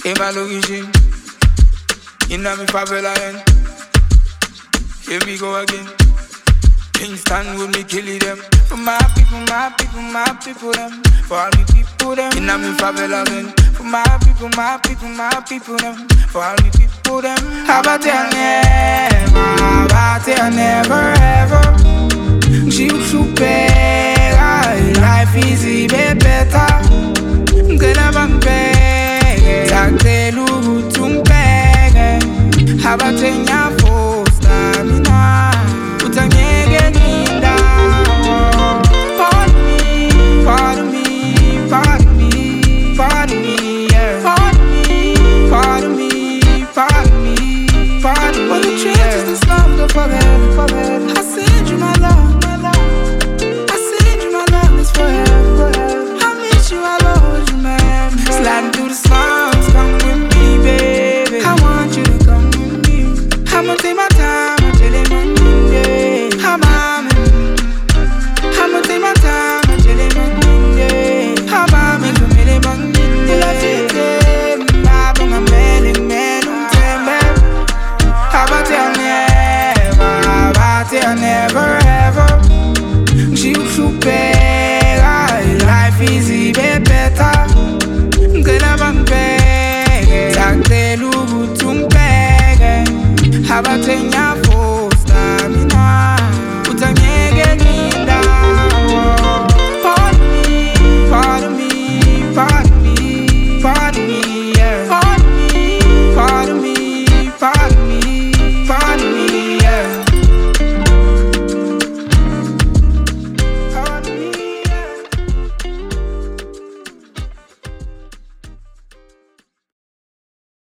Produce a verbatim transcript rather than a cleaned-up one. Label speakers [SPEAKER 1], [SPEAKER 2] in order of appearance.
[SPEAKER 1] Emalogishing, inna mi favela end. Here we go again. Kingston with me killing them. For my people, my people, my people them. For all the people them. Inna mi favela end. For my people, my people, my people them. For all the people them. How about you never, how about you never ever. Gil supera, life is even better. Gela bangbe, takte lugu tumpege. How about you never stamina? Utanyege ninda. Pardon me, pardon me, pardon me, pardon me, yeah. Pardon me, pardon me, pardon me, pardon me. But the truth is this love don't forget, forget. I send you my love, my love. I send you my love, it's forever, forever. I miss you, I love you, man. Sliding through the slums, come with me, baby. I want you to come with me. I'ma take my time, I'm chillin' on you, yeah. I'm on it. I'ma take my time, I'm chillin' on you, yeah. I'm on it, I'm chillin' on you, yeah. I feel it, I'm a man, I'm man, I'm temper. How about you never, how about you never ever. Gil supera, life is even better. Gela bangbe, takte lugu tumpege. How about you